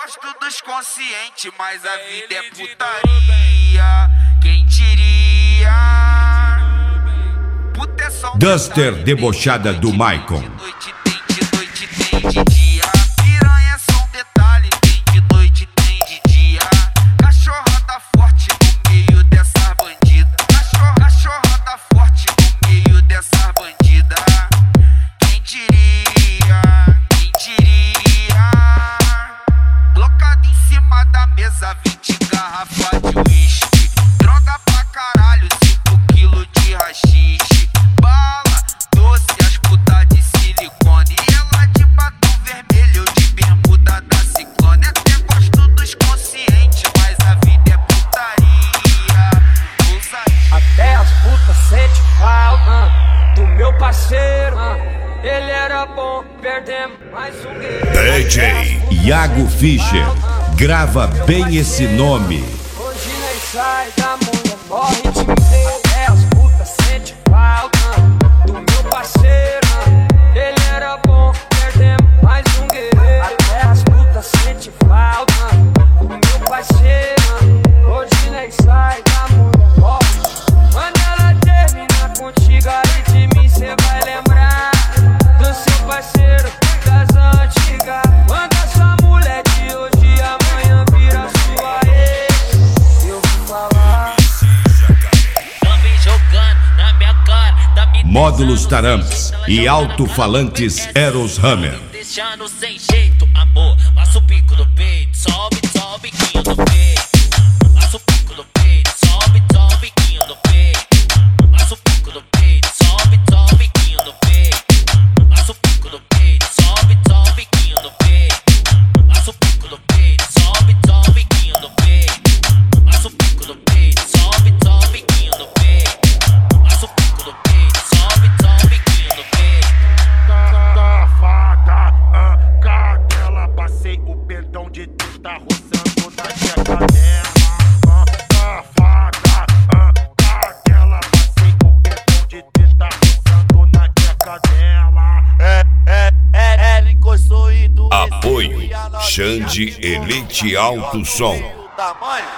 gosto dos conscientes, mas a vida é putaria. Quem diria? Puta é só Duster debochada do Maicon. De noite tem de dia. Piranha é só um detalhe. Tem de noite, tem de dia. Cachorrada forte no meio dessas bandidas. Cachorrada forte no meio dessas bandidas. Quem diria? Quem diria? Colocado em cima da mesa 20 garrafas de uísque. Droga pra caralho, 5 quilos de haxixe. Bala, doce, as putas de silicone. E ela de batom vermelho, de bermuda da Ciclone. Até gosto dos conscientes, mas a vida é putaria. Até as putas sente falta do meu parceiro. Ele era bom, perdemos mais um guerreiro. DJ Iago Fischer, grava bem esse nome. Hoje nem sai da mulher, morre de medo. Até as putas sente falta do meu parceiro. Ele era bom, perdemos mais um guerreiro. Até as putas sente falta do meu parceiro. Hoje nem sai da mulher, morre. Quando ela termina contigo, aí de mim cê vai lembrar do seu parceiro das antigas. Quando essa mulher de hoje amanhã vira sua ex, eu vou falar. Tão me jogando na minha cara, tá me Módulos Taramps e alto-falantes Eros Hammer. deixando sem jeito, amor. Passa o pico no peito, sobe, sobe, biquinho no peito. Passa o pico no peito, sobe, sobe, biquinho no peito. Passa o pico no peito, sobe, sobe, biquinho no peito. Passa o pico no peito, sobe, sobe, biquinho no peito. Passa o pico no peito, sobe, sobe, biquinho no peito. Passa o pico no peito, sobe, sobe, biquinho no peito. Passa o pico no peito, sobe, sobe, biquinho no peito. Safada, cadela, passei o pentão de teta roçando na tcheca dela. Safada, cadela, passei o pentão de teta roçando na tcheca dela. Ela encostou e doeu. Apoio Xande Elite Alto Som. Tamanho